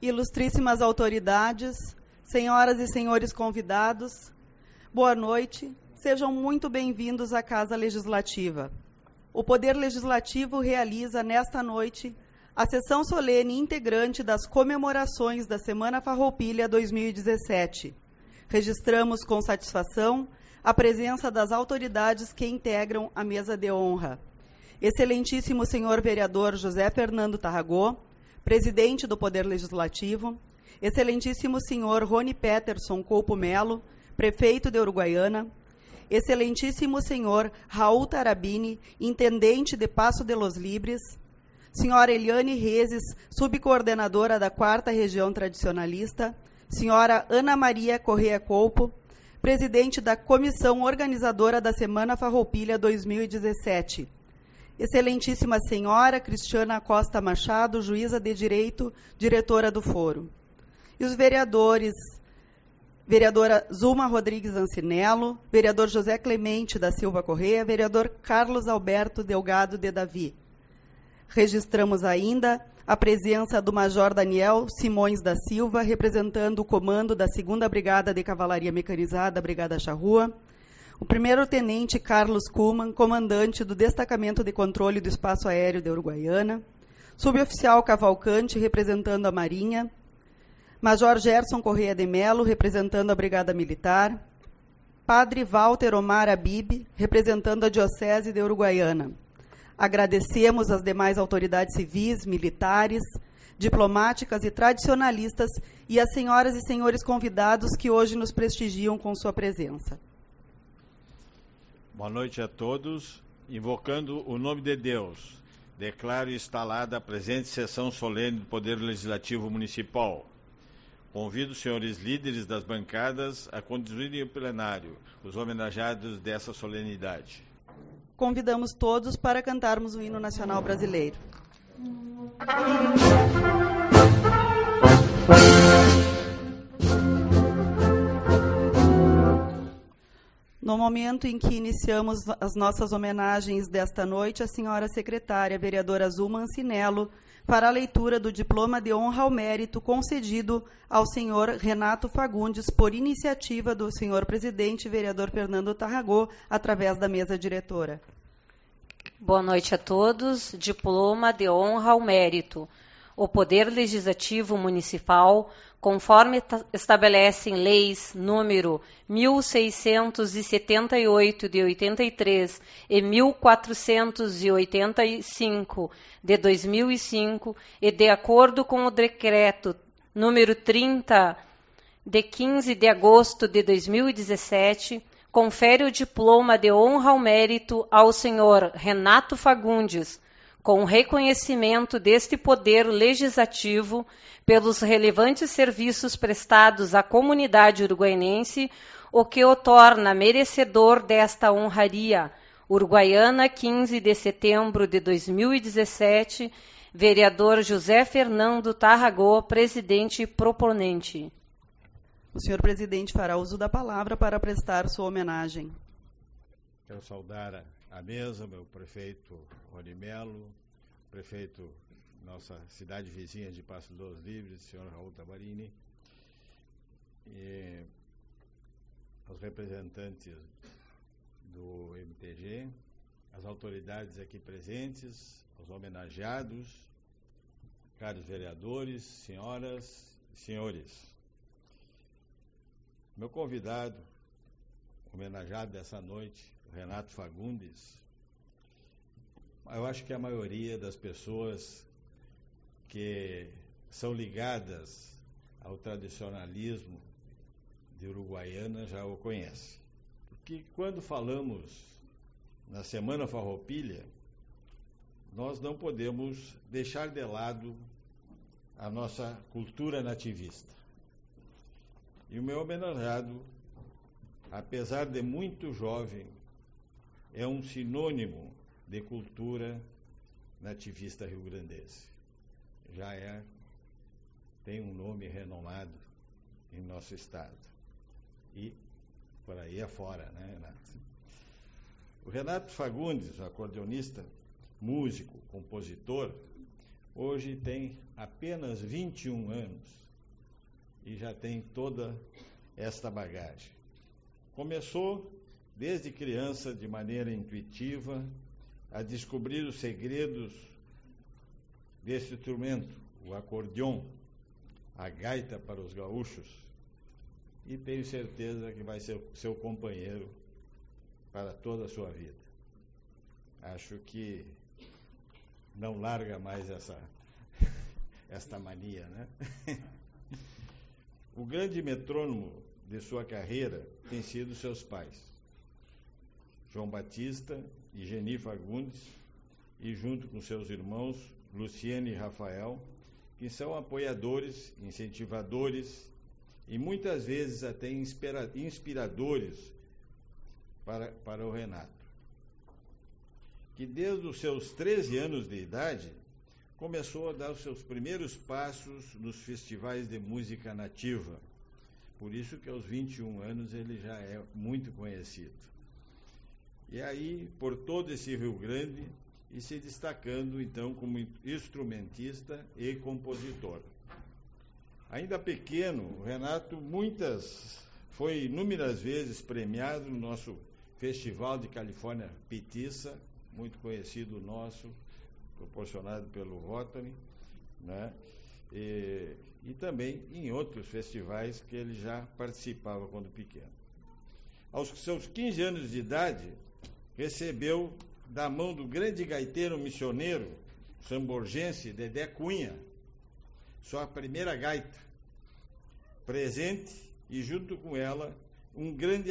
ilustríssimas autoridades, senhoras e senhores convidados, boa noite, sejam muito bem-vindos à Casa Legislativa. O Poder Legislativo realiza nesta noite a sessão solene integrante das comemorações da Semana Farroupilha 2017. Registramos com satisfação a presença das autoridades que integram a mesa de honra. Excelentíssimo senhor vereador José Fernando Tarragó, presidente do Poder Legislativo, excelentíssimo senhor Rony Peterson Coupo Melo, prefeito de Uruguaiana, excelentíssimo senhor Raul Tarabini, intendente de Passo de los Libres, senhora Eliane Rezes, subcoordenadora da 4ª Região Tradicionalista, senhora Ana Maria Correia Coupo, presidente da Comissão Organizadora da Semana Farroupilha 2017, excelentíssima senhora Cristiana Costa Machado, juíza de Direito, diretora do Foro. E os vereadores, vereadora Zulma Rodrigues Ancinello, vereador José Clemente da Silva Correia, vereador Carlos Alberto Delgado de Davi. Registramos ainda a presença do Major Daniel Simões da Silva, representando o comando da 2ª Brigada de Cavalaria Mecanizada, Brigada Charrua, o primeiro-tenente Carlos Kuhlmann, comandante do Destacamento de Controle do Espaço Aéreo de Uruguaiana, suboficial Cavalcante, representando a Marinha, Major Gerson Correia de Melo, representando a Brigada Militar, Padre Walter Omar Abib, representando a Diocese de Uruguaiana. Agradecemos às demais autoridades civis, militares, diplomáticas e tradicionalistas e às senhoras e senhores convidados que hoje nos prestigiam com sua presença. Boa noite a todos. Invocando o nome de Deus, declaro instalada a presente sessão solene do Poder Legislativo Municipal. Convido os senhores líderes das bancadas a conduzirem o plenário, os homenageados dessa solenidade. Convidamos todos para cantarmos o hino nacional brasileiro. No momento em que iniciamos as nossas homenagens desta noite, a senhora secretária, vereadora Zulma Ancinello, fará a leitura do diploma de honra ao mérito concedido ao senhor Renato Fagundes por iniciativa do senhor presidente, vereador Fernando Tarragó, através da mesa diretora. Boa noite a todos. Diploma de honra ao mérito. O Poder Legislativo Municipal, conforme estabelecem leis número 1678 de 83 e 1485 de 2005, e de acordo com o decreto número 30 de 15 de agosto de 2017, confere o diploma de honra ao mérito ao senhor Renato Fagundes, com reconhecimento deste poder legislativo pelos relevantes serviços prestados à comunidade uruguaiense, o que o torna merecedor desta honraria. Uruguaiana, 15 de setembro de 2017, vereador José Fernando Tarragó, presidente e proponente. O senhor presidente fará uso da palavra para prestar sua homenagem. Quero saudar a mesa, meu prefeito Rony Melo, prefeito nossa cidade vizinha de Passo dos Livres, senhor Raul Tabarini, e os representantes do MTG, as autoridades aqui presentes, os homenageados, caros vereadores, senhoras e senhores. Meu convidado, homenageado dessa noite, o Renato Fagundes, eu acho que a maioria das pessoas que são ligadas ao tradicionalismo de Uruguaiana já o conhece. Porque quando falamos na Semana Farroupilha, nós não podemos deixar de lado a nossa cultura nativista. E o meu homenageado, apesar de muito jovem, é um sinônimo de cultura nativista rio-grandense. Já tem um nome renomado em nosso estado. E por aí afora, né, Renato? O Renato Fagundes, acordeonista, músico, compositor, hoje tem apenas 21 anos e já tem toda esta bagagem. Começou desde criança, de maneira intuitiva, a descobrir os segredos desse instrumento, o acordeon, a gaita para os gaúchos, e tenho certeza que vai ser seu companheiro para toda a sua vida. Acho que não larga mais esta mania, né? O grande metrônomo de sua carreira tem sido seus pais, João Batista e Geni Fagundes, e junto com seus irmãos, Luciane e Rafael, que são apoiadores, incentivadores e muitas vezes até inspiradores para o Renato, que desde os seus 13 anos de idade começou a dar os seus primeiros passos nos festivais de música nativa. Por isso que aos 21 anos ele já é muito conhecido. E aí, por todo esse Rio Grande, e se destacando, então, como instrumentista e compositor. Ainda pequeno, o Renato foi inúmeras vezes premiado no nosso Festival de Califórnia Petiça, muito conhecido nosso, proporcionado pelo Rotary, né? E também em outros festivais que ele já participava quando pequeno. Aos seus 15 anos de idade, recebeu da mão do grande gaiteiro missioneiro samborgense Dedé Cunha sua primeira gaita, presente, e junto com ela um grande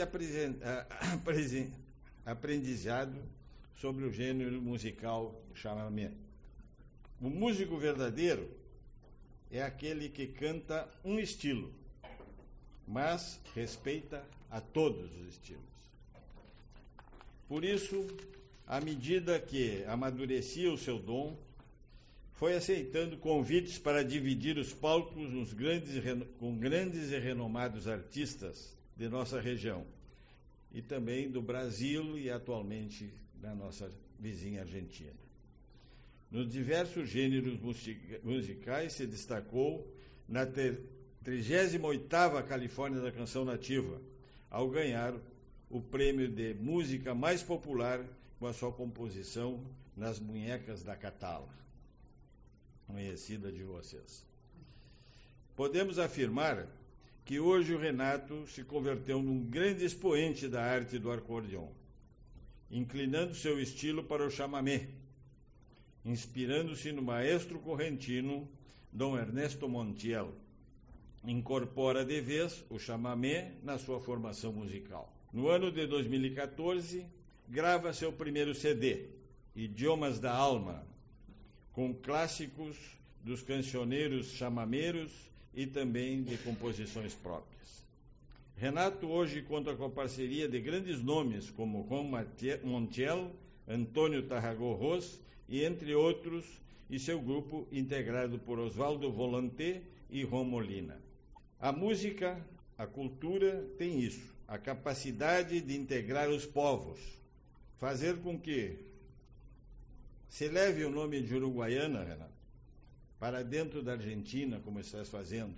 aprendizado sobre o gênero musical chamamé. O músico verdadeiro é aquele que canta um estilo, mas respeita a todos os estilos. Por isso, à medida que amadurecia o seu dom, foi aceitando convites para dividir os palcos com grandes e renomados artistas de nossa região, e também do Brasil e atualmente da nossa vizinha Argentina. Nos diversos gêneros musicais se destacou na 38ª Califórnia da Canção Nativa, ao ganhar o prêmio de música mais popular com a sua composição Nas Munhecas da Catala, conhecida de vocês. Podemos afirmar que hoje o Renato se converteu num grande expoente da arte do acordeon, inclinando seu estilo para o chamamé, inspirando-se no maestro correntino Dom Ernesto Montiel. Incorpora de vez o chamamé na sua formação musical. No ano de 2014, grava seu primeiro CD, Idiomas da Alma, com clássicos dos cancioneiros chamameiros e também de composições próprias. Renato hoje conta com a parceria de grandes nomes como Juan Montiel, Antônio Tarragó-Ros e entre outros, e seu grupo integrado por Osvaldo Volanté e Ron Molina. A música, a cultura tem isso, a capacidade de integrar os povos, fazer com que se leve o nome de Uruguaiana, Renato, para dentro da Argentina, como estás fazendo,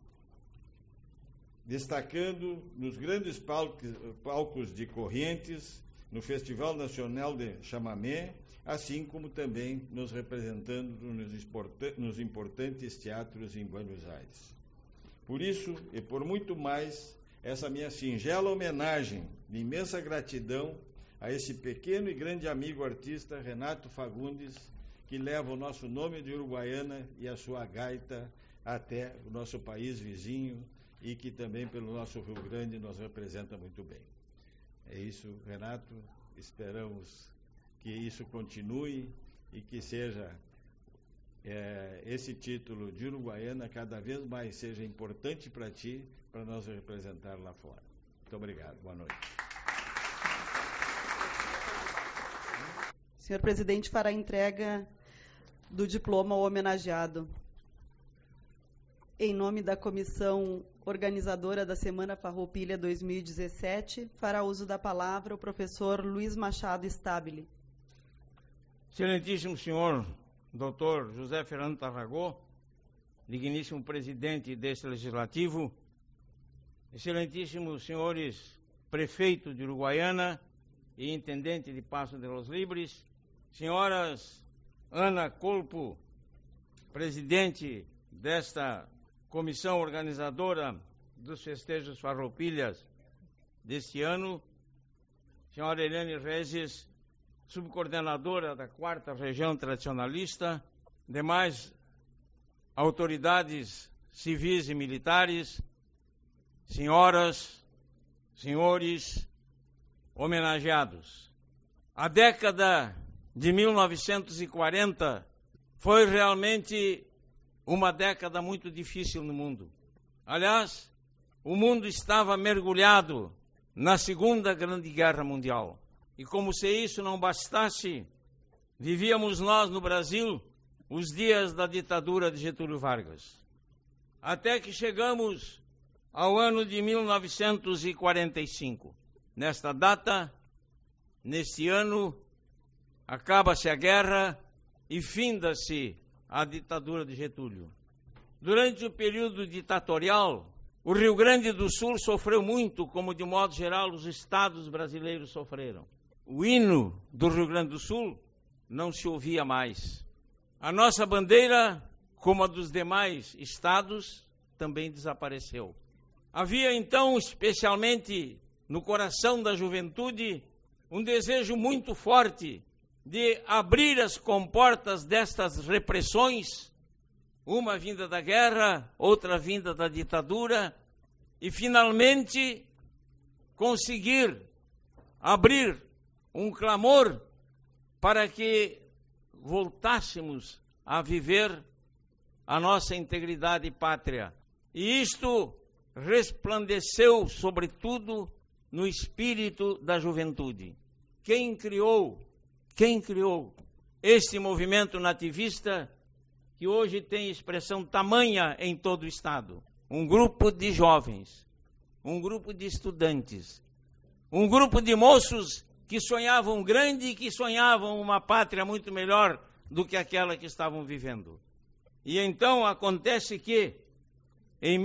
destacando nos grandes palcos de Corrientes, no Festival Nacional de Chamamé, assim como também nos representando nos importantes teatros em Buenos Aires. Por isso, e por muito mais, essa minha singela homenagem de imensa gratidão a esse pequeno e grande amigo artista Renato Fagundes, que leva o nosso nome de Uruguaiana e a sua gaita até o nosso país vizinho e que também pelo nosso Rio Grande nos representa muito bem. É isso, Renato, esperamos que isso continue e que seja esse título de Uruguaiana cada vez mais seja importante para ti, para nós representar lá fora. Muito obrigado, boa noite. O senhor presidente fará a entrega do diploma ao homenageado. Em nome da comissão organizadora da Semana Farroupilha 2017, fará uso da palavra o professor Luiz Machado Stabile. Excelentíssimo senhor Dr. José Fernando Tarragó, digníssimo presidente deste Legislativo, excelentíssimos senhores prefeito de Uruguaiana e intendente de Passo de los Libres, senhoras Ana Colpo, presidente desta comissão organizadora dos festejos Farroupilhas deste ano, senhora Helene Regis, subcoordenadora da 4ª Região Tradicionalista, demais autoridades civis e militares, senhoras, senhores, homenageados. A década de 1940 foi realmente uma década muito difícil no mundo. Aliás, o mundo estava mergulhado na Segunda Grande Guerra Mundial. E como se isso não bastasse, vivíamos nós no Brasil os dias da ditadura de Getúlio Vargas. Até que chegamos ao ano de 1945. Nesta data, neste ano, acaba-se a guerra e finda-se a ditadura de Getúlio. Durante o período ditatorial, o Rio Grande do Sul sofreu muito, como de modo geral os estados brasileiros sofreram. O hino do Rio Grande do Sul não se ouvia mais. A nossa bandeira, como a dos demais estados, também desapareceu. Havia então, especialmente no coração da juventude, um desejo muito forte de abrir as comportas destas repressões, uma vinda da guerra, outra vinda da ditadura, e finalmente conseguir abrir um clamor para que voltássemos a viver a nossa integridade pátria. E isto resplandeceu, sobretudo, no espírito da juventude. Quem criou este movimento nativista, que hoje tem expressão tamanha em todo o Estado? Um grupo de jovens, um grupo de estudantes, um grupo de moços que sonhavam grande e que sonhavam uma pátria muito melhor do que aquela que estavam vivendo. E então acontece que, em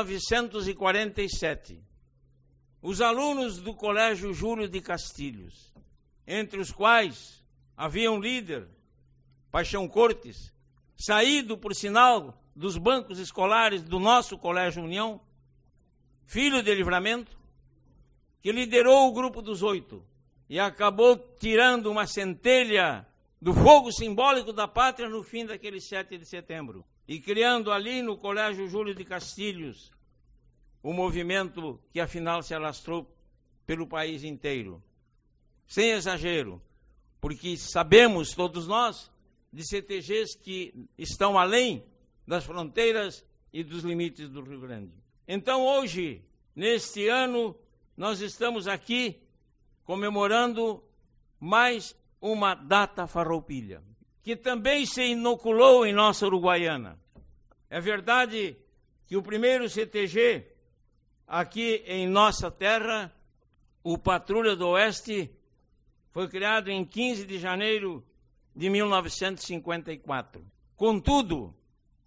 1947, os alunos do Colégio Júlio de Castilhos, entre os quais havia um líder, Paixão Cortes, saído, por sinal, dos bancos escolares do nosso Colégio União, filho de Livramento, que liderou o grupo dos 8 e acabou tirando uma centelha do fogo simbólico da pátria no fim daquele 7 de setembro e criando ali no Colégio Júlio de Castilhos o movimento que afinal se alastrou pelo país inteiro. Sem exagero, porque sabemos todos nós de CTGs que estão além das fronteiras e dos limites do Rio Grande. Então hoje, neste ano, nós estamos aqui comemorando mais uma data farroupilha, que também se inoculou em nossa Uruguaiana. É verdade que o primeiro CTG aqui em nossa terra, o Patrulha do Oeste, foi criado em 15 de janeiro de 1954. Contudo,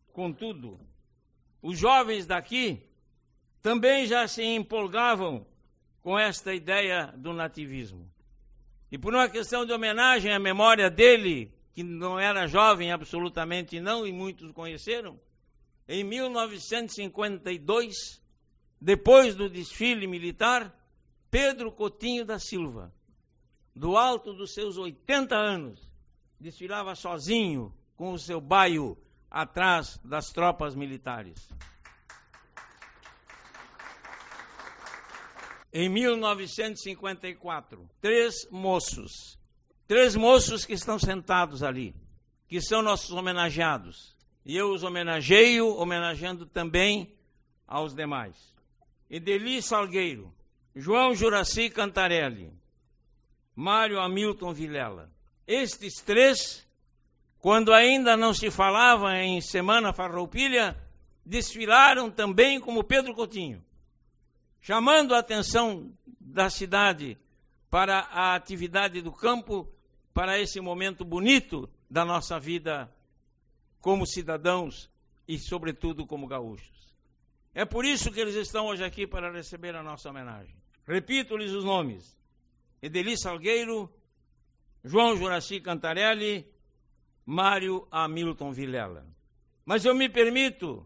os jovens daqui também já se empolgavam com esta ideia do nativismo. E por uma questão de homenagem à memória dele, que não era jovem absolutamente não, e muitos conheceram, em 1952, depois do desfile militar, Pedro Coutinho da Silva, do alto dos seus 80 anos, desfilava sozinho com o seu baio atrás das tropas militares. Em 1954, três moços que estão sentados ali, que são nossos homenageados, e eu os homenageio, homenageando também aos demais. Edeli Salgueiro, João Juraci Cantarelli, Mário Hamilton Vilela. Estes três, quando ainda não se falava em Semana Farroupilha, desfilaram também como Pedro Coutinho, chamando a atenção da cidade para a atividade do campo, para esse momento bonito da nossa vida como cidadãos e, sobretudo, como gaúchos. É por isso que eles estão hoje aqui para receber a nossa homenagem. Repito-lhes os nomes: Edeli Salgueiro, João Juraci Cantarelli, Mário Hamilton Vilela. Mas eu me permito,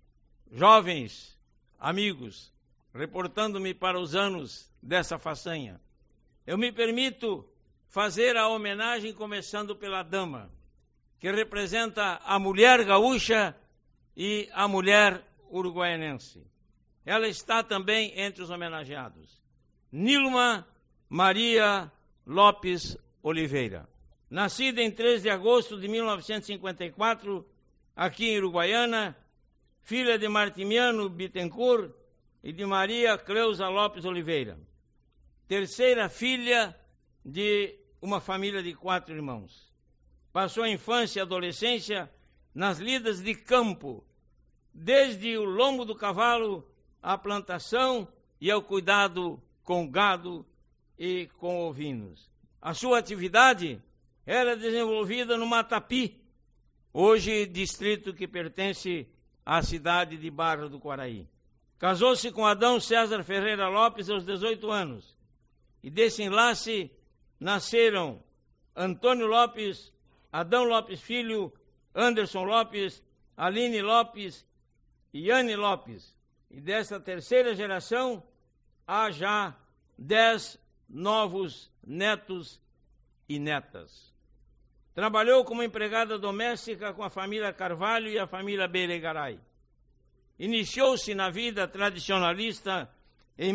jovens amigos, reportando-me para os anos dessa façanha, eu me permito fazer a homenagem começando pela dama, que representa a mulher gaúcha e a mulher uruguaianense. Ela está também entre os homenageados. Nilma Maria Lopes Oliveira. Nascida em 3 de agosto de 1954, aqui em Uruguaiana, filha de Martimiano Bittencourt e de Maria Cleusa Lopes Oliveira. Terceira filha de uma família de 4 irmãos. Passou a infância e adolescência nas lidas de campo, desde o lombo do cavalo à plantação e ao cuidado com gado e com ovinos. A sua atividade era desenvolvida no Matapi, hoje distrito que pertence à cidade de Barra do Quaraí. Casou-se com Adão César Ferreira Lopes aos 18 anos, e desse enlace nasceram Antônio Lopes, Adão Lopes Filho, Anderson Lopes, Aline Lopes e Anne Lopes. E dessa terceira geração há já 10 novos netos e netas. Trabalhou como empregada doméstica com a família Carvalho e a família Beregaray. Iniciou-se na vida tradicionalista em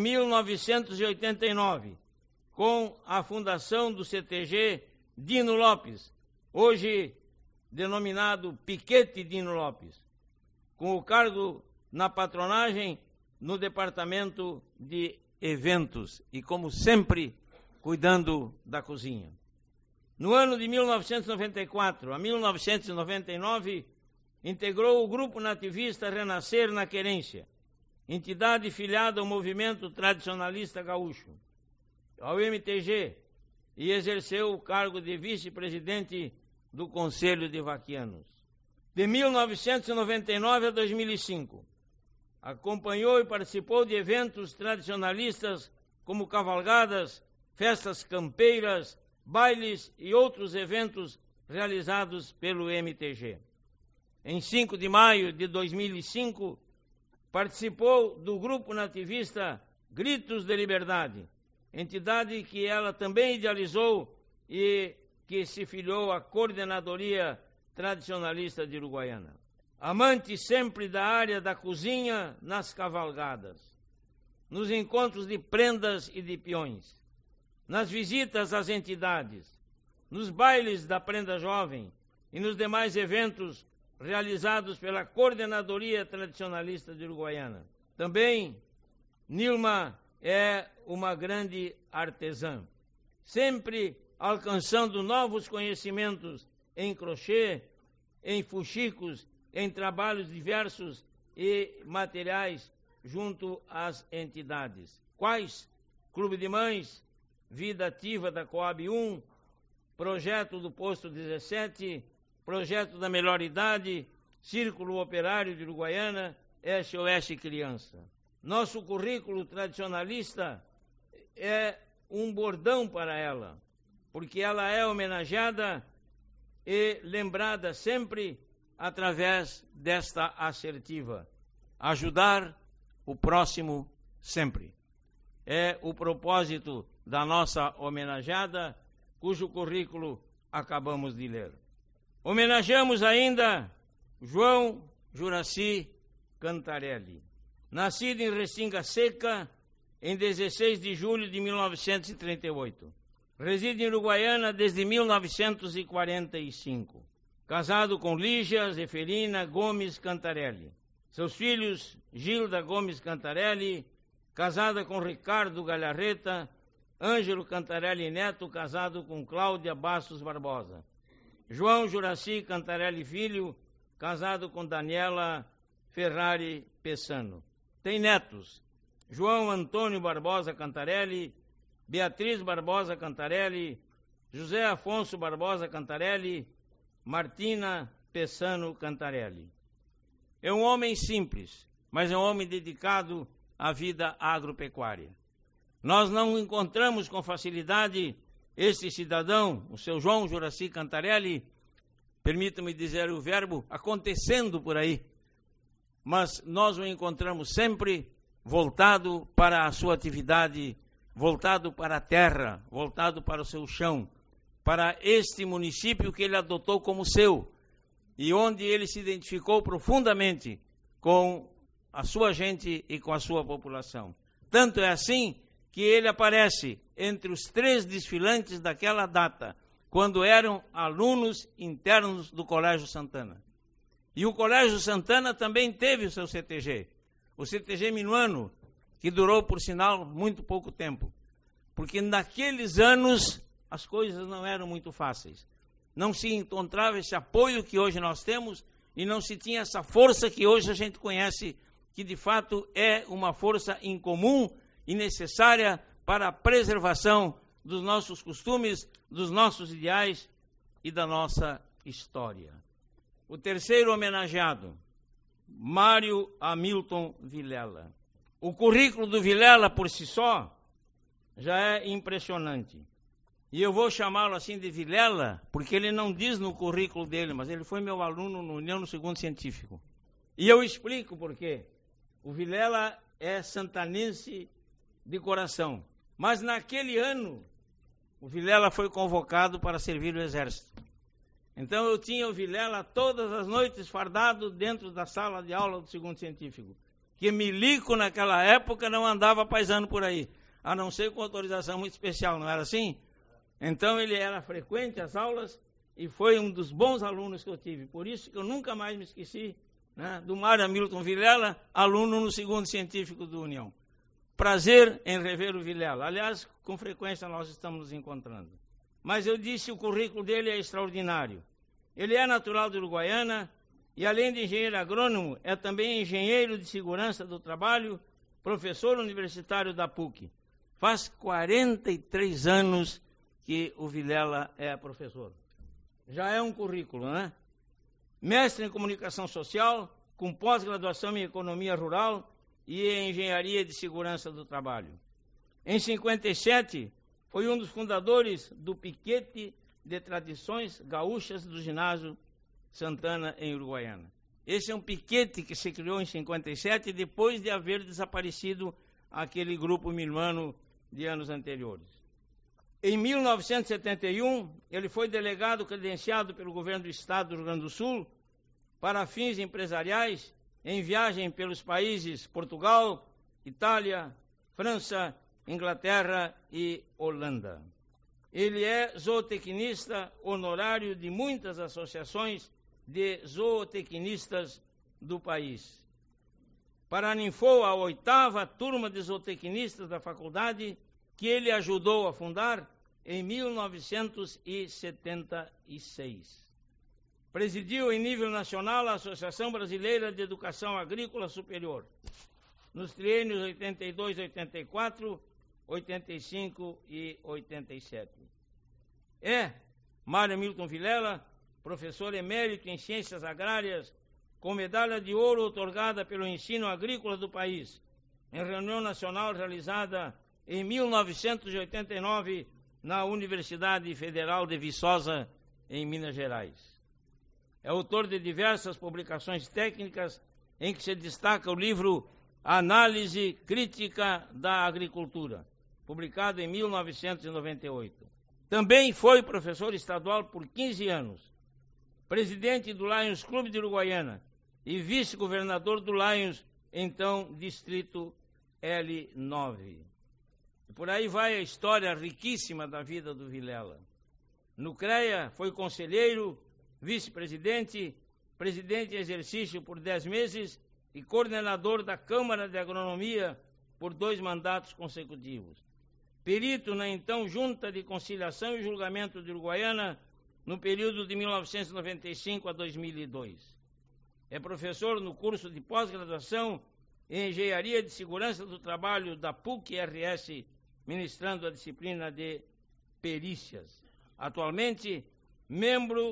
1989, com a fundação do CTG Dino Lopes, hoje denominado Piquete Dino Lopes, com o cargo na patronagem no departamento de eventos e, como sempre, cuidando da cozinha. No ano de 1994 a 1999, integrou o Grupo Nativista Renascer na Querência, entidade filiada ao Movimento Tradicionalista Gaúcho, ao MTG, e exerceu o cargo de vice-presidente do Conselho de Vaquianos. De 1999 a 2005, acompanhou e participou de eventos tradicionalistas como cavalgadas, festas campeiras, bailes e outros eventos realizados pelo MTG. Em 5 de maio de 2005, participou do grupo nativista Gritos de Liberdade, entidade que ela também idealizou e que se filiou à Coordenadoria Tradicionalista de Uruguaiana. Amante sempre da área da cozinha nas cavalgadas, nos encontros de prendas e de peões, nas visitas às entidades, nos bailes da prenda jovem e nos demais eventos realizados pela Coordenadoria Tradicionalista de Uruguaiana. Também, Nilma é uma grande artesã, sempre alcançando novos conhecimentos em crochê, em fuxicos, em trabalhos diversos e materiais junto às entidades. Quais? Clube de Mães, Vida Ativa da Coab 1, Projeto do Posto 17, Projeto da Melhor Idade, Círculo Operário de Uruguaiana, SOS Criança. Nosso currículo tradicionalista é um bordão para ela, porque ela é homenageada e lembrada sempre através desta assertiva: ajudar o próximo sempre. É o propósito da nossa homenageada, cujo currículo acabamos de ler. Homenageamos ainda João Juraci Cantarelli, nascido em Restinga Seca em 16 de julho de 1938. Reside em Uruguaiana desde 1945. Casado com Lígia Zeferina Gomes Cantarelli. Seus filhos, Gilda Gomes Cantarelli, casada com Ricardo Galharreta, Ângelo Cantarelli Neto, casado com Cláudia Bastos Barbosa. João Juraci Cantarelli Filho, casado com Daniela Ferrari Pessano. Tem netos: João Antônio Barbosa Cantarelli, Beatriz Barbosa Cantarelli, José Afonso Barbosa Cantarelli, Martina Pessano Cantarelli. É um homem simples, mas é um homem dedicado à vida agropecuária. Nós não encontramos com facilidade este cidadão, o seu João Juraci Cantarelli, permita-me dizer o verbo, acontecendo por aí, mas nós o encontramos sempre voltado para a sua atividade, voltado para a terra, voltado para o seu chão, para este município que ele adotou como seu e onde ele se identificou profundamente com a sua gente e com a sua população. Tanto é assim que ele aparece entre os 3 desfilantes daquela data, quando eram alunos internos do Colégio Santana. E o Colégio Santana também teve o seu CTG, o CTG minuano, que durou, por sinal, muito pouco tempo. Porque naqueles anos as coisas não eram muito fáceis. Não se encontrava esse apoio que hoje nós temos e não se tinha essa força que hoje a gente conhece, que de fato é uma força incomum e necessária para a preservação dos nossos costumes, dos nossos ideais e da nossa história. O terceiro homenageado, Mário Hamilton Vilela. O currículo do Vilela, por si só, já é impressionante. E eu vou chamá-lo assim de Vilela, porque ele não diz no currículo dele, mas ele foi meu aluno no União no Segundo Científico. E eu explico por quê. O Vilela é santanense de coração. Mas naquele ano, o Vilela foi convocado para servir o Exército. Então eu tinha o Vilela todas as noites fardado dentro da sala de aula do Segundo Científico. Que milico naquela época não andava paisando por aí, a não ser com autorização muito especial, não era assim? Então ele era frequente às aulas e foi um dos bons alunos que eu tive. Por isso que eu nunca mais me esqueci, né, do Mário Hamilton Vilela, aluno no Segundo Científico do União. Prazer em rever o Vilela. Aliás, com frequência nós estamos nos encontrando. Mas eu disse, o currículo dele é extraordinário. Ele é natural de Uruguaiana e, além de engenheiro agrônomo, é também engenheiro de segurança do trabalho, professor universitário da PUC. Faz 43 anos que o Vilela é professor. Já é um currículo, né? Mestre em comunicação social, com pós-graduação em economia rural e em engenharia de segurança do trabalho. Em 57, foi um dos fundadores do Piquete de Tradições Gaúchas do Ginásio Santana, em Uruguaiana. Esse é um piquete que se criou em 57, depois de haver desaparecido aquele grupo milmano de anos anteriores. Em 1971, ele foi delegado credenciado pelo governo do Estado do Rio Grande do Sul para fins empresariais em viagem pelos países Portugal, Itália, França, Inglaterra e Holanda. Ele é zootecnista honorário de muitas associações de zootecnistas do país. Paraninfou a 8ª turma de zootecnistas da faculdade, que ele ajudou a fundar em 1976. Presidiu em nível nacional a Associação Brasileira de Educação Agrícola Superior, nos triênios 82, 84, 85 e 87. É Mário Hamilton Vilela, professor emérito em Ciências Agrárias, com medalha de ouro otorgada pelo ensino agrícola do país, em reunião nacional realizada em 1989 na Universidade Federal de Viçosa, em Minas Gerais. É autor de diversas publicações técnicas, em que se destaca o livro Análise Crítica da Agricultura, publicado em 1998. Também foi professor estadual por 15 anos, presidente do Lions Clube de Uruguaiana e vice-governador do Lions, então Distrito L9. E por aí vai a história riquíssima da vida do Vilela. No CREA foi conselheiro, vice-presidente, presidente em exercício por 10 meses e coordenador da Câmara de Agronomia por 2 mandatos consecutivos. Perito na então Junta de Conciliação e Julgamento de Uruguaiana no período de 1995 a 2002. É professor no curso de pós-graduação em Engenharia de Segurança do Trabalho da PUC-RS, ministrando a disciplina de Perícias. Atualmente, membro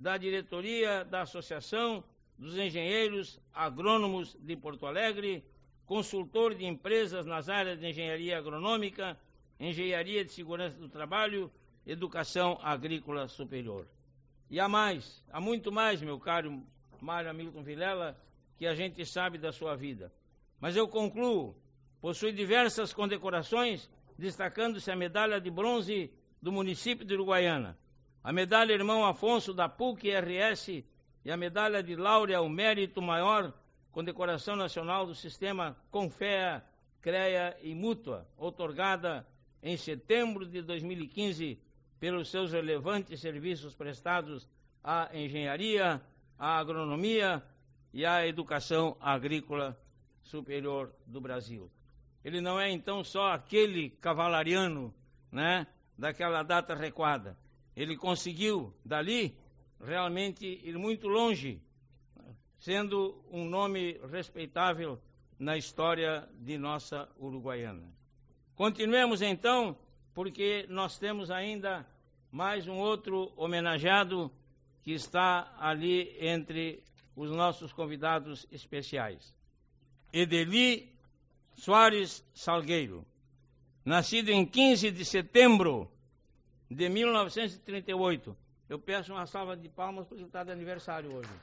da diretoria da Associação dos Engenheiros Agrônomos de Porto Alegre, consultor de empresas nas áreas de engenharia agronômica, engenharia de segurança do trabalho, educação agrícola superior. E há muito mais, meu caro Mário Hamilton Vilela, que a gente sabe da sua vida. Mas eu concluo, possui diversas condecorações, destacando-se a medalha de bronze do município de Uruguaiana, a medalha Irmão Afonso da PUC-RS e a medalha de Laure ao Mérito Maior, condecoração nacional do sistema Confea, CREA e Mútua, outorgada em setembro de 2015 pelos seus relevantes serviços prestados à engenharia, à agronomia e à educação agrícola superior do Brasil. Ele não é, então, só aquele cavalariano, né, daquela data recuada. Ele conseguiu, dali, realmente ir muito longe, sendo um nome respeitável na história de nossa Uruguaiana. Continuemos, então, porque nós temos ainda mais um outro homenageado que está ali entre os nossos convidados especiais. Edeli Soares Salgueiro, nascido em 15 de setembro de 1938. Eu peço uma salva de palmas porque ele está de aniversário hoje.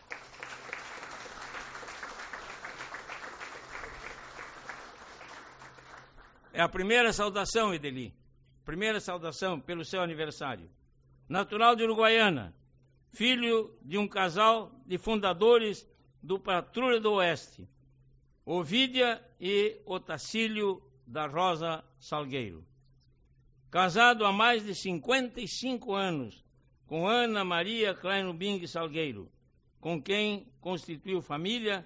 É a primeira saudação, Edeli. Primeira saudação pelo seu aniversário. Natural de Uruguaiana, filho de um casal de fundadores do Patrulha do Oeste, Ovídia e Otacílio da Rosa Salgueiro. Casado há mais de 55 anos com Ana Maria Kleinubing Salgueiro, com quem constituiu família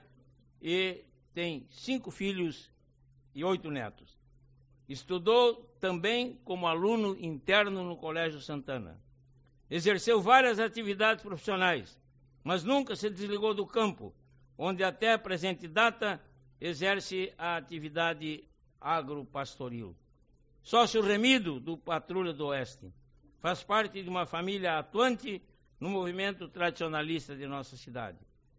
e tem 5 filhos e 8 netos. Estudou também como aluno interno no Colégio Santana. Exerceu várias atividades profissionais, mas nunca se desligou do campo, onde até a presente data exerce a atividade agropastoril. Sócio remido do Patrulha do Oeste. Faz parte de uma família atuante no movimento tradicionalista de nossa cidade.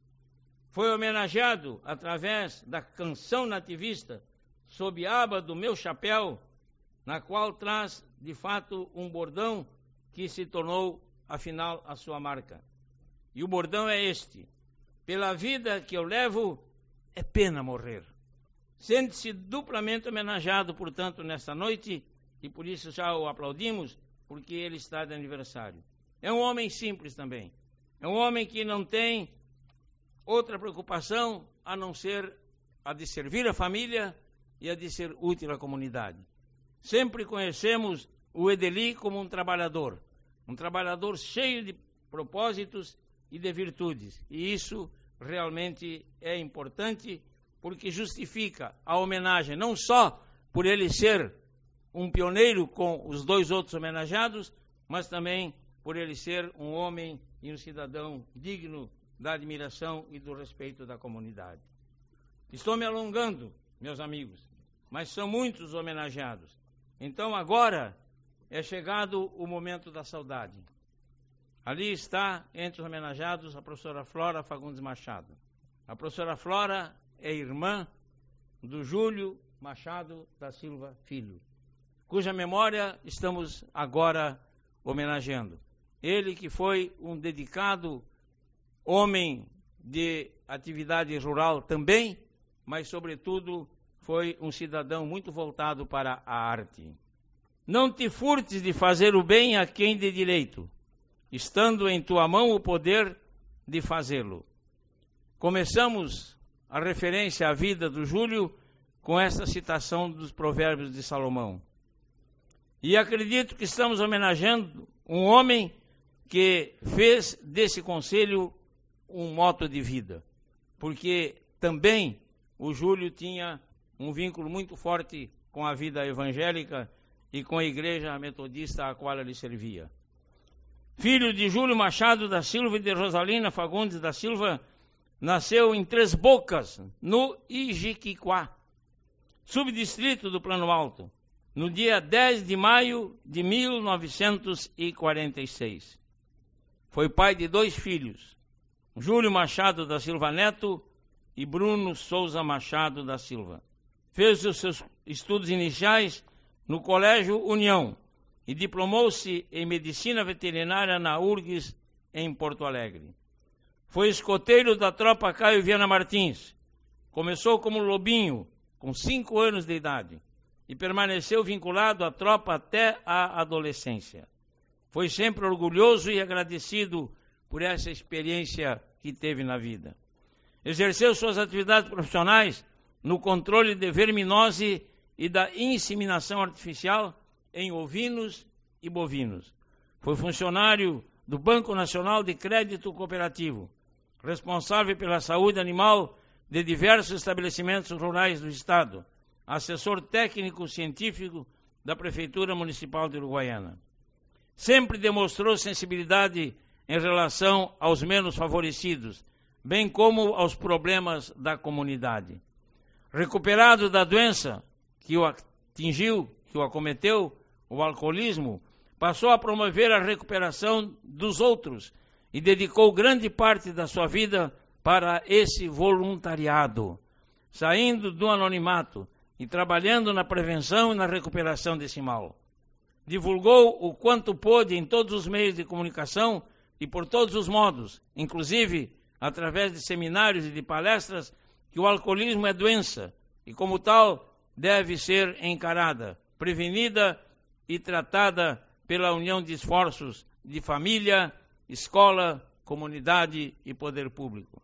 Foi homenageado através da canção nativista Sob a aba do meu chapéu, na qual traz, de fato, um bordão que se tornou, afinal, a sua marca. E o bordão é este: pela vida que eu levo, é pena morrer. Sente-se duplamente homenageado, portanto, nesta noite, e por isso já o aplaudimos, porque ele está de aniversário. É um homem simples também. É um homem que não tem outra preocupação a não ser a de servir a família e a de ser útil à comunidade. Sempre conhecemos o Edeli como um trabalhador cheio de propósitos e de virtudes. E isso realmente é importante, porque justifica a homenagem, não só por ele ser um pioneiro com os 2 outros homenageados, mas também por ele ser um homem e um cidadão digno da admiração e do respeito da comunidade. Estou me alongando, meus amigos, mas são muitos os homenageados. Então agora é chegado o momento da saudade. Ali está, entre os homenageados, a professora Flora Fagundes Machado. A professora Flora é irmã do Júlio Machado da Silva Filho, cuja memória estamos agora homenageando. Ele que foi um dedicado homem de atividade rural também, mas sobretudo foi um cidadão muito voltado para a arte. Não te furtes de fazer o bem a quem de direito, estando em tua mão o poder de fazê-lo. Começamos a referência à vida do Júlio com esta citação dos Provérbios de Salomão. E acredito que estamos homenageando um homem que fez desse conselho um moto de vida, porque também o Júlio tinha um vínculo muito forte com a vida evangélica e com a igreja metodista a qual ele servia. Filho de Júlio Machado da Silva e de Rosalina Fagundes da Silva, nasceu em Três Bocas, no Ijiquiquá, subdistrito do Plano Alto, no dia 10 de maio de 1946. Foi pai de 2 filhos, Júlio Machado da Silva Neto e Bruno Souza Machado da Silva. Fez os seus estudos iniciais no Colégio União e diplomou-se em Medicina Veterinária na URGS, em Porto Alegre. Foi escoteiro da tropa Caio Viana Martins. Começou como lobinho, com 5 anos de idade, e permaneceu vinculado à tropa até a adolescência. Foi sempre orgulhoso e agradecido por essa experiência que teve na vida. Exerceu suas atividades profissionais no controle de verminose e da inseminação artificial em ovinos e bovinos. Foi funcionário do Banco Nacional de Crédito Cooperativo, responsável pela saúde animal de diversos estabelecimentos rurais do Estado, assessor técnico-científico da Prefeitura Municipal de Uruguaiana. Sempre demonstrou sensibilidade em relação aos menos favorecidos, bem como aos problemas da comunidade. Recuperado da doença que o atingiu, que o acometeu, o alcoolismo, passou a promover a recuperação dos outros e dedicou grande parte da sua vida para esse voluntariado, saindo do anonimato e trabalhando na prevenção e na recuperação desse mal. Divulgou o quanto pôde em todos os meios de comunicação e por todos os modos, inclusive através de seminários e de palestras, que o alcoolismo é doença e, como tal, deve ser encarada, prevenida e tratada pela união de esforços de família, escola, comunidade e poder público.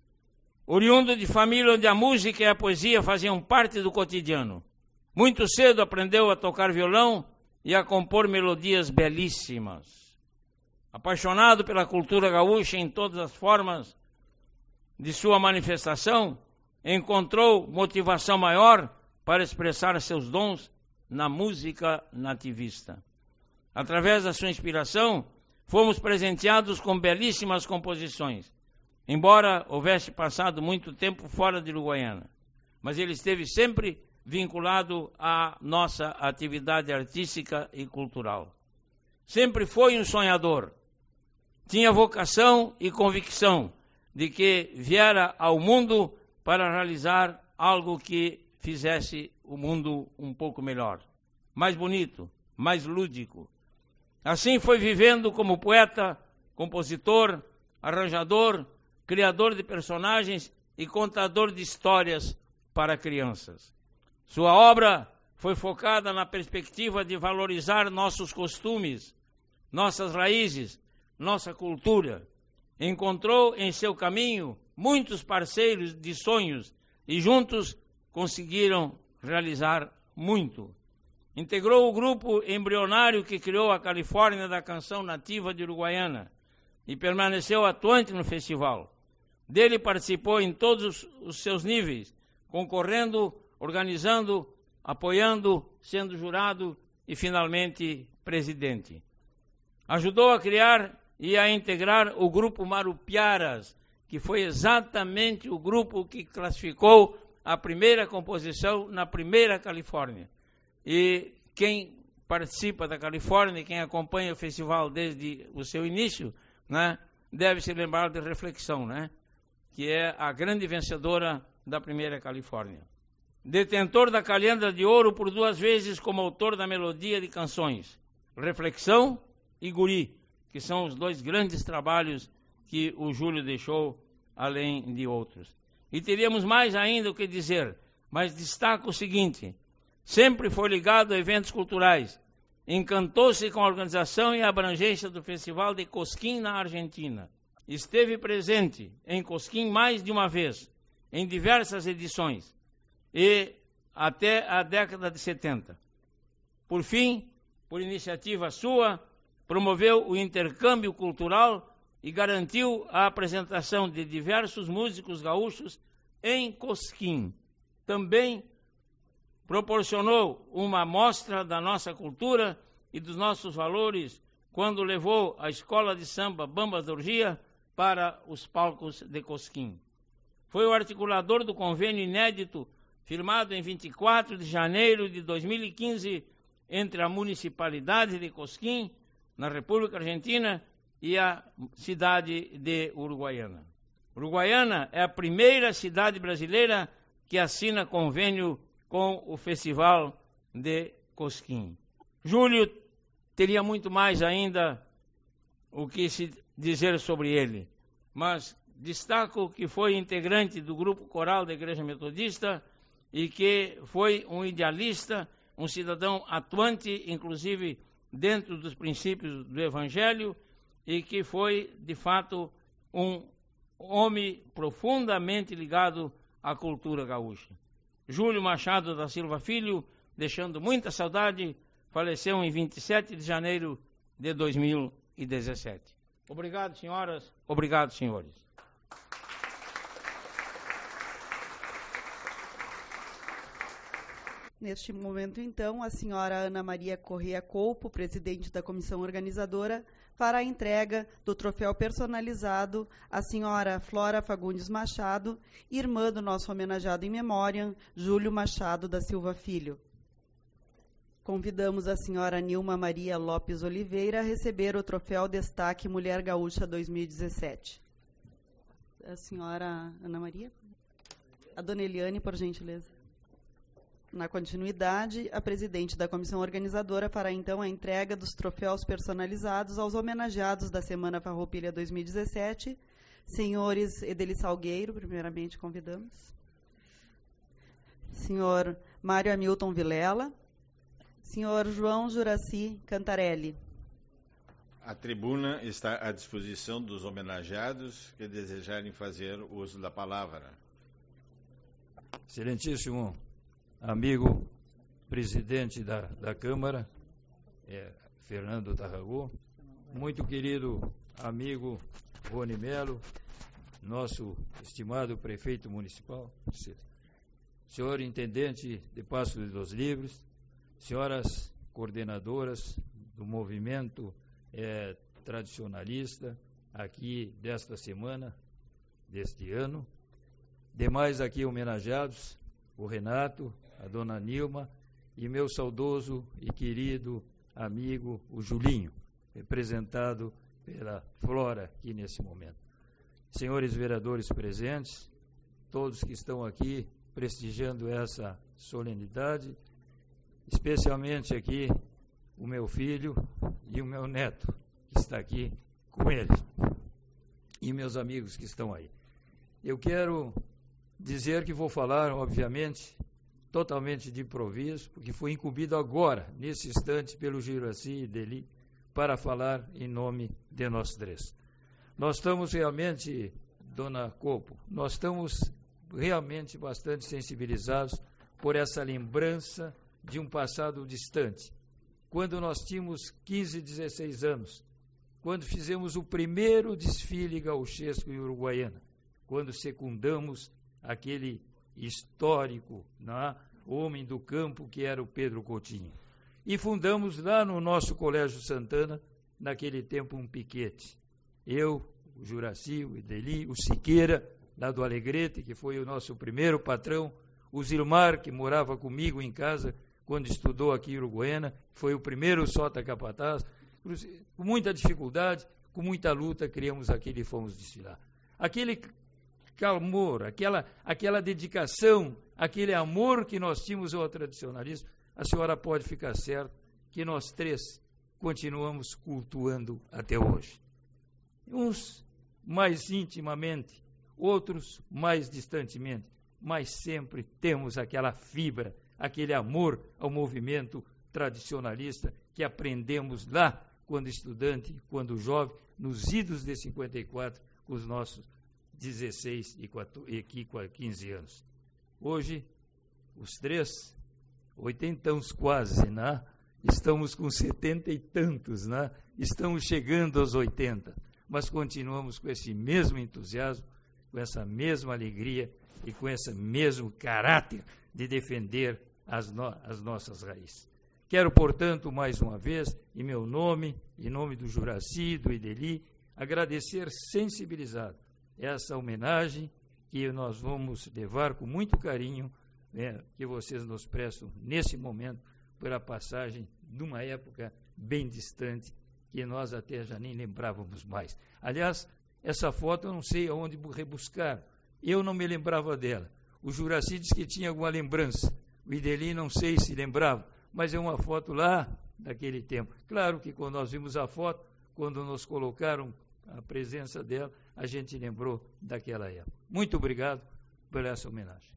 Oriundo de família onde a música e a poesia faziam parte do cotidiano, muito cedo aprendeu a tocar violão e a compor melodias belíssimas. Apaixonado pela cultura gaúcha em todas as formas de sua manifestação, encontrou motivação maior para expressar seus dons na música nativista. Através da sua inspiração, fomos presenteados com belíssimas composições, embora houvesse passado muito tempo fora de Uruguaiana, mas ele esteve sempre vinculado à nossa atividade artística e cultural. Sempre foi um sonhador. Tinha vocação e convicção de que viera ao mundo para realizar algo que fizesse o mundo um pouco melhor, mais bonito, mais lúdico. Assim foi vivendo como poeta, compositor, arranjador, criador de personagens e contador de histórias para crianças. Sua obra foi focada na perspectiva de valorizar nossos costumes, nossas raízes, nossa cultura. Encontrou em seu caminho muitos parceiros de sonhos e juntos conseguiram realizar muito. Integrou o grupo embrionário que criou a Califórnia da Canção Nativa de Uruguaiana e permaneceu atuante no festival. Dele participou em todos os seus níveis, concorrendo, organizando, apoiando, sendo jurado e, finalmente, presidente. Ajudou a criar e a integrar o grupo Marupiaras, que foi exatamente o grupo que classificou a primeira composição na primeira Califórnia. E quem participa da Califórnia, quem acompanha o festival desde o seu início, né, deve se lembrar de Reflexão, né, que é a grande vencedora da primeira Califórnia. Detentor da Calhandra de Ouro por 2 vezes como autor da melodia de canções, Reflexão e Guri, que são os 2 grandes trabalhos que o Júlio deixou, além de outros. E teríamos mais ainda o que dizer, mas destaco o seguinte: sempre foi ligado a eventos culturais, encantou-se com a organização e a abrangência do Festival de Cosquín na Argentina. Esteve presente em Cosquín mais de uma vez, em diversas edições, e até a década de 70. Por fim, por iniciativa sua, promoveu o intercâmbio cultural e garantiu a apresentação de diversos músicos gaúchos em Cosquín. Também proporcionou uma mostra da nossa cultura e dos nossos valores quando levou a escola de samba Bambas da Orgia para os palcos de Cosquín. Foi o articulador do convênio inédito firmado em 24 de janeiro de 2015 entre a Municipalidade de Cosquín, na República Argentina, e a cidade de Uruguaiana. Uruguaiana é a primeira cidade brasileira que assina convênio com o Festival de Cosquim. Júlio teria muito mais ainda o que se dizer sobre ele, mas destaco que foi integrante do grupo coral da Igreja Metodista e que foi um idealista, um cidadão atuante, inclusive dentro dos princípios do Evangelho, e que foi, de fato, um homem profundamente ligado à cultura gaúcha. Júlio Machado da Silva Filho, deixando muita saudade, faleceu em 27 de janeiro de 2017. Obrigado, senhoras. Obrigado, senhores. Neste momento, então, a senhora Ana Maria Corrêa Coupo, presidente da comissão organizadora, fará a entrega do troféu personalizado à senhora Flora Fagundes Machado, irmã do nosso homenageado em memória, Júlio Machado da Silva Filho. Convidamos a senhora Nilma Maria Lopes Oliveira a receber o troféu Destaque Mulher Gaúcha 2017. A senhora Ana Maria? A dona Eliane, por gentileza. Na continuidade, a presidente da comissão organizadora fará então a entrega dos troféus personalizados aos homenageados da Semana Farroupilha 2017. Senhores Edeli Salgueiro, primeiramente convidamos. Senhor Mário Hamilton Vilela. Senhor João Juraci Cantarelli. A tribuna está à disposição dos homenageados que desejarem fazer uso da palavra. Excelentíssimo amigo presidente da Câmara, Fernando Tarragó, muito querido amigo Rony Melo, nosso estimado prefeito municipal, senhor intendente de Passo dos Livres, senhoras coordenadoras do movimento tradicionalista aqui desta semana, deste ano, demais aqui homenageados, o Renato, a dona Nilma e meu saudoso e querido amigo, o Julinho, representado pela Flora aqui nesse momento. Senhores vereadores presentes, todos que estão aqui prestigiando essa solenidade, especialmente aqui o meu filho e o meu neto, que está aqui com ele, e meus amigos que estão aí. Eu quero dizer que vou falar, obviamente, totalmente de improviso, porque fui incumbido agora, nesse instante, pelo Juraci e Deli, para falar em nome de nós três. Nós estamos realmente, dona Coupo, nós estamos realmente bastante sensibilizados por essa lembrança de um passado distante. Quando nós tínhamos 15, 16 anos, quando fizemos o primeiro desfile gauchesco em Uruguaiana, quando secundamos aquele histórico homem do campo que era o Pedro Coutinho. E fundamos lá no nosso Colégio Santana, naquele tempo, um piquete. Eu, o Juraci, o Edeli, o Siqueira, lá do Alegrete, que foi o nosso primeiro patrão, o Zilmar, que morava comigo em casa quando estudou aqui em Uruguaiana, foi o primeiro sota capataz. Com muita dificuldade, com muita luta, criamos aquilo e fomos desfilar. Aquele calmor, aquela dedicação, aquele amor que nós tínhamos ao tradicionalismo, a senhora pode ficar certa que nós três continuamos cultuando até hoje. Uns mais intimamente, outros mais distantemente, mas sempre temos aquela fibra, aquele amor ao movimento tradicionalista que aprendemos lá, quando estudante, quando jovem, nos idos de 54, com os nossos 16 e 15 anos. Hoje, os três, 80 anos quase, estamos com 70 e tantos, estamos chegando aos 80, mas continuamos com esse mesmo entusiasmo, com essa mesma alegria e com esse mesmo caráter de defender as nossas raízes. Quero, portanto, mais uma vez, em meu nome, em nome do Juraci, do Edeli, agradecer sensibilizado essa homenagem que nós vamos levar com muito carinho, que vocês nos prestam nesse momento, pela passagem de uma época bem distante, que nós até já nem lembrávamos mais. Aliás, essa foto eu não sei aonde rebuscar. Eu não me lembrava dela. O Juraci disse que tinha alguma lembrança. O Ideli não sei se lembrava, mas é uma foto lá daquele tempo. Claro que quando nós vimos a foto, quando nos colocaram a presença dela, a gente lembrou daquela época. Muito obrigado por essa homenagem.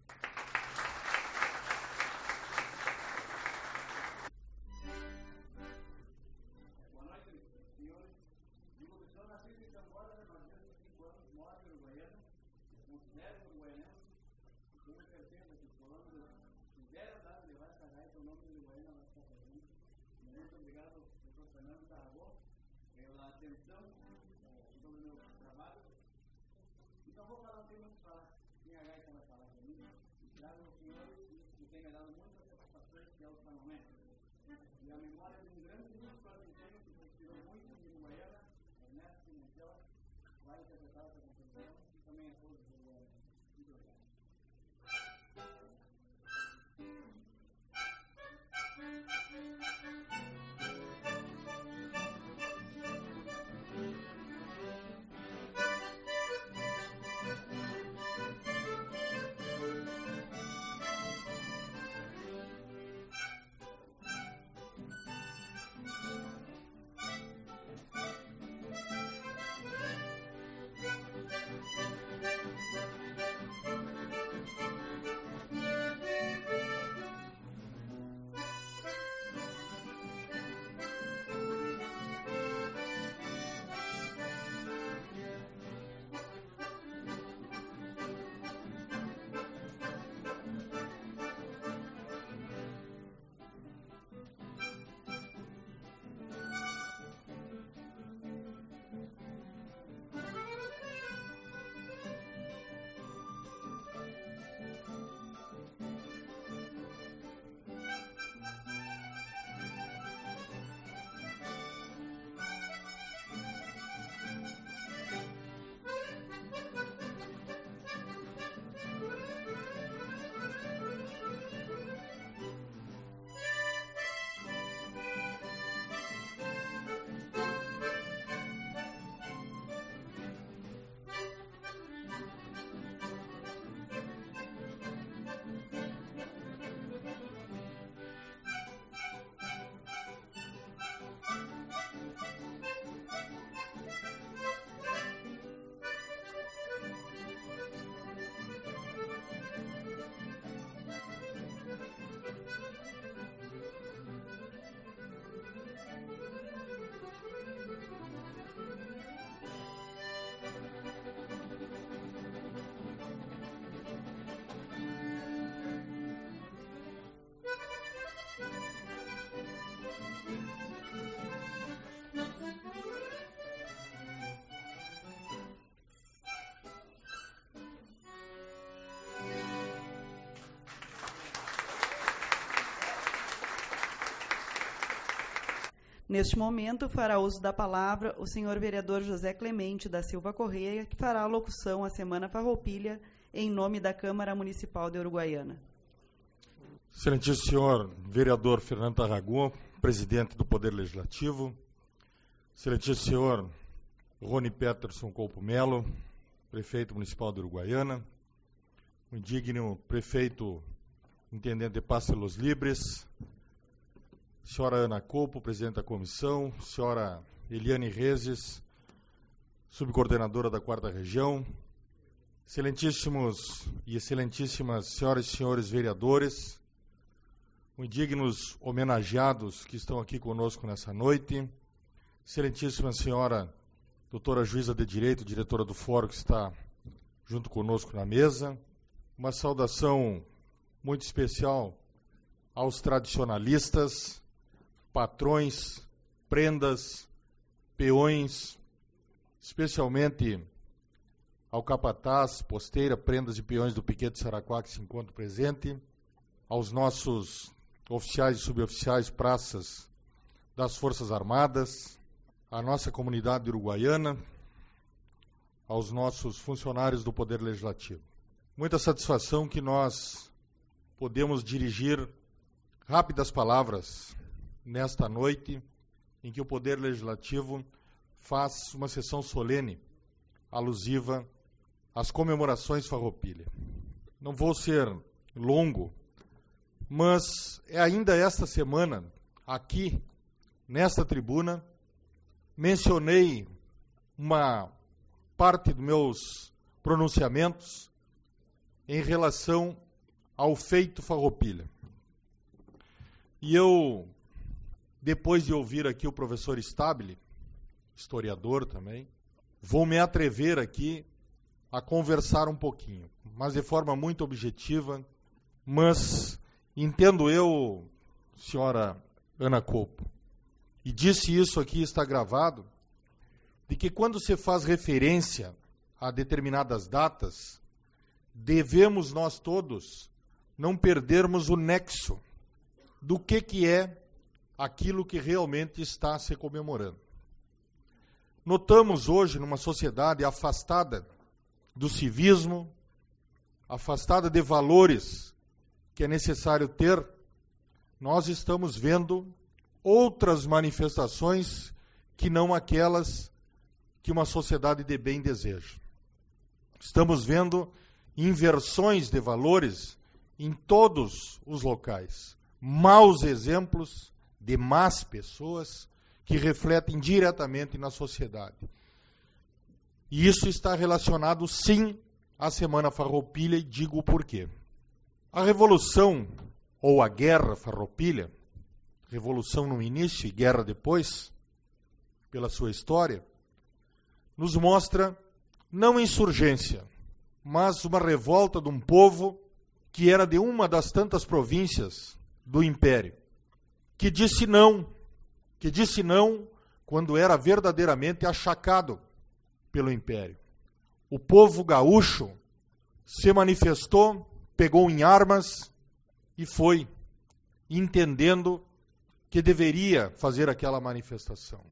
Muito obrigado, professor Fernando Tarragó, pela atenção sobre o meu trabalho. Então, vou falar um tema que fala, quem a gaita vai falar para mim, e trago aos senhores que tem me dado muitas satisfações que é o Salomé. E a memória de um grande músico argentino que se inspirou muito em Uruguaiana, Ernesto Pimentel, vai interpretar essa composição e também a todos os uruguaianos. Muito obrigado. Neste momento, fará uso da palavra o senhor vereador José Clemente da Silva Correia, que fará a locução à Semana Farroupilha em nome da Câmara Municipal de Uruguaiana. Excelentíssimo senhor vereador Fernando Tarragó, presidente do Poder Legislativo, excelentíssimo senhor Rony Peterson Colpo Melo, prefeito municipal de Uruguaiana, o indigno prefeito intendente de Pasto de los Libres, senhora Ana Colpo, presidente da comissão, senhora Eliane Rezes, subcoordenadora da 4ª Região, excelentíssimos e excelentíssimas senhoras e senhores vereadores, indignos homenageados que estão aqui conosco nessa noite, excelentíssima senhora doutora juíza de Direito, diretora do Fórum, que está junto conosco na mesa, uma saudação muito especial aos tradicionalistas, patrões, prendas, peões, especialmente ao capataz, posteira, prendas e peões do Piquete Saraquá que se encontram presente, aos nossos oficiais e suboficiais, praças das Forças Armadas, à nossa comunidade uruguaiana, aos nossos funcionários do Poder Legislativo. Muita satisfação que nós podemos dirigir rápidas palavras nesta noite em que o Poder Legislativo faz uma sessão solene alusiva às comemorações Farroupilha. Não vou ser longo, mas ainda esta semana, aqui, nesta tribuna, mencionei uma parte dos meus pronunciamentos em relação ao feito Farroupilha. E eu, depois de ouvir aqui o professor Stabile, historiador também, vou me atrever aqui a conversar um pouquinho, mas de forma muito objetiva, mas entendo eu, senhora Ana Coupo, e disse isso aqui, está gravado, de que quando se faz referência a determinadas datas, devemos nós todos não perdermos o nexo do que é aquilo que realmente está se comemorando. Notamos hoje, numa sociedade afastada do civismo, afastada de valores que é necessário ter, nós estamos vendo outras manifestações que não aquelas que uma sociedade de bem deseja. Estamos vendo inversões de valores em todos os locais. Maus exemplos de más pessoas que refletem diretamente na sociedade. E isso está relacionado, sim, à Semana Farroupilha, e digo o porquê. A Revolução, ou a Guerra Farroupilha, Revolução no início e Guerra depois, pela sua história, nos mostra não insurgência, mas uma revolta de um povo que era de uma das tantas províncias do Império, que disse não quando era verdadeiramente achacado pelo Império. O povo gaúcho se manifestou, pegou em armas e foi, entendendo que deveria fazer aquela manifestação.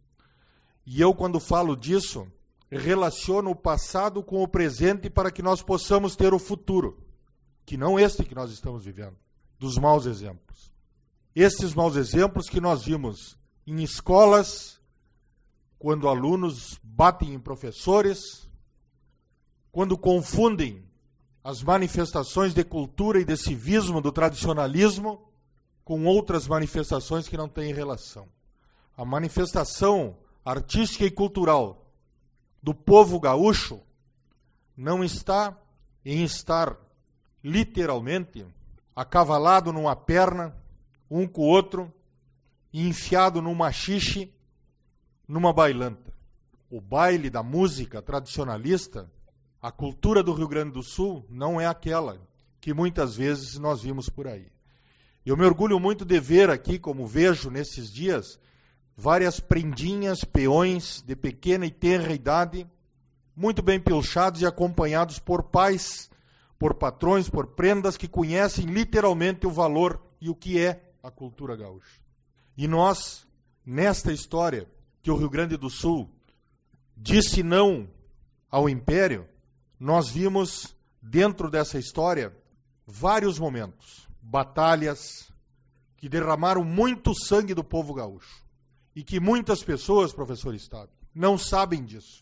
E eu, quando falo disso, relaciono o passado com o presente para que nós possamos ter o futuro, que não este que nós estamos vivendo, dos maus exemplos. Estes maus exemplos que nós vimos em escolas, quando alunos batem em professores, quando confundem as manifestações de cultura e de civismo, do tradicionalismo, com outras manifestações que não têm relação. A manifestação artística e cultural do povo gaúcho não está em estar literalmente acavalado numa perna, um com o outro, e enfiado num machixe, numa bailanta. O baile da música tradicionalista, a cultura do Rio Grande do Sul, não é aquela que muitas vezes nós vimos por aí. Eu me orgulho muito de ver aqui, como vejo nesses dias, várias prendinhas, peões de pequena e tenra idade, muito bem pilchados e acompanhados por pais, por patrões, por prendas que conhecem literalmente o valor e o que é a cultura gaúcha. E nós, nesta história que o Rio Grande do Sul disse não ao Império, nós vimos dentro dessa história vários momentos, batalhas que derramaram muito sangue do povo gaúcho. E que muitas pessoas, professor Stabile, não sabem disso.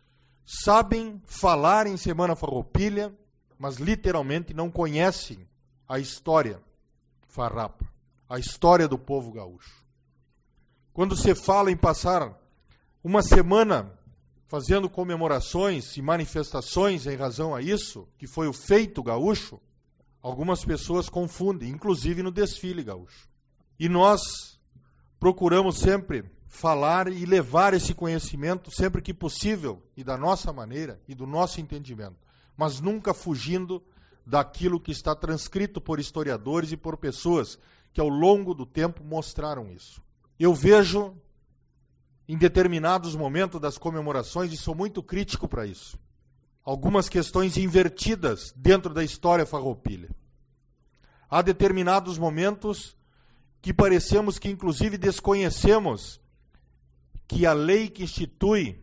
Sabem falar em Semana Farroupilha, mas literalmente não conhecem a história farrapa, a história do povo gaúcho. Quando se fala em passar uma semana fazendo comemorações e manifestações em razão a isso, que foi o feito gaúcho, algumas pessoas confundem, inclusive no desfile gaúcho. E nós procuramos sempre falar e levar esse conhecimento sempre que possível, e da nossa maneira, e do nosso entendimento, mas nunca fugindo daquilo que está transcrito por historiadores e por pessoas que ao longo do tempo mostraram isso. Eu vejo, em determinados momentos das comemorações, e sou muito crítico para isso, algumas questões invertidas dentro da história farroupilha. Há determinados momentos que parecemos que inclusive desconhecemos que a lei que institui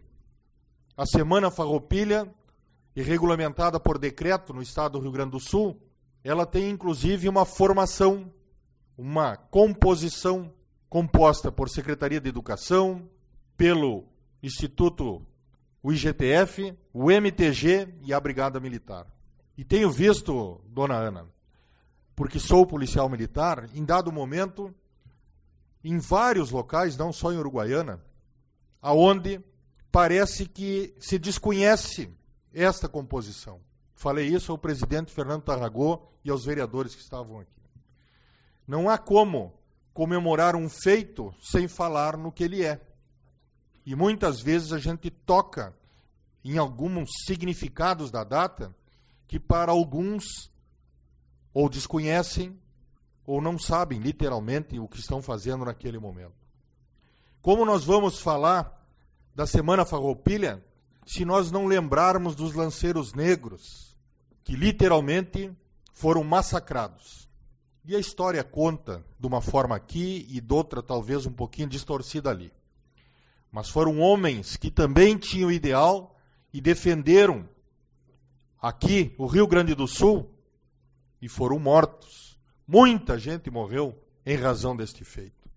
a Semana Farroupilha, e regulamentada por decreto no estado do Rio Grande do Sul, ela tem inclusive uma formação, uma composição composta por Secretaria de Educação, pelo Instituto, o IGTF, o MTG e a Brigada Militar. E tenho visto, dona Ana, porque sou policial militar, em dado momento, em vários locais, não só em Uruguaiana, aonde parece que se desconhece esta composição. Falei isso ao presidente Fernando Tarragó e aos vereadores que estavam aqui. Não há como comemorar um feito sem falar no que ele é. E muitas vezes a gente toca em alguns significados da data que para alguns ou desconhecem ou não sabem literalmente o que estão fazendo naquele momento. Como nós vamos falar da Semana Farroupilha se nós não lembrarmos dos lanceiros negros que literalmente foram massacrados? E a história conta de uma forma aqui e de outra talvez um pouquinho distorcida ali. Mas foram homens que também tinham ideal e defenderam aqui o Rio Grande do Sul e foram mortos. Muita gente morreu em razão deste feito.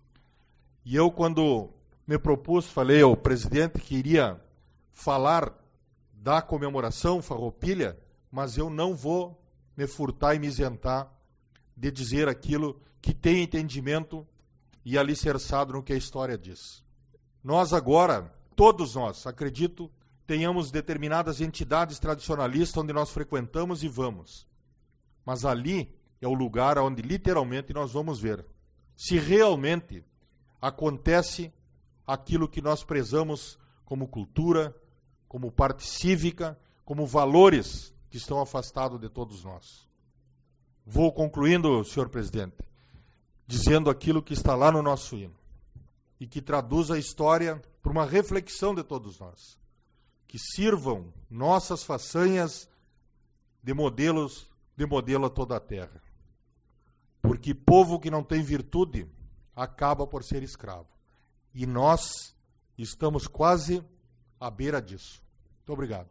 E eu, quando me propus, falei ao presidente que iria falar da comemoração Farroupilha, mas eu não vou me furtar e me isentar de dizer aquilo que tem entendimento e alicerçado no que a história diz. Nós agora, todos nós, acredito, tenhamos determinadas entidades tradicionalistas onde nós frequentamos e vamos. Mas ali é o lugar onde literalmente nós vamos ver se realmente acontece aquilo que nós prezamos como cultura, como parte cívica, como valores que estão afastados de todos nós. Vou concluindo, senhor presidente, dizendo aquilo que está lá no nosso hino e que traduz a história para uma reflexão de todos nós. Que sirvam nossas façanhas de modelo a toda a terra. Porque povo que não tem virtude acaba por ser escravo. E nós estamos quase à beira disso. Muito obrigado.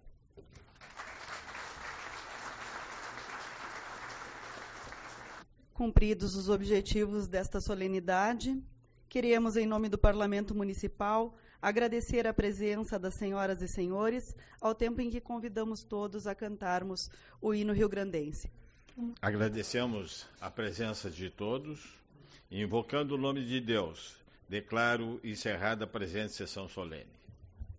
Cumpridos os objetivos desta solenidade, queremos, em nome do Parlamento Municipal, agradecer a presença das senhoras e senhores, ao tempo em que convidamos todos a cantarmos o hino rio-grandense. Agradecemos a presença de todos. Invocando o nome de Deus, declaro encerrada a presente sessão solene.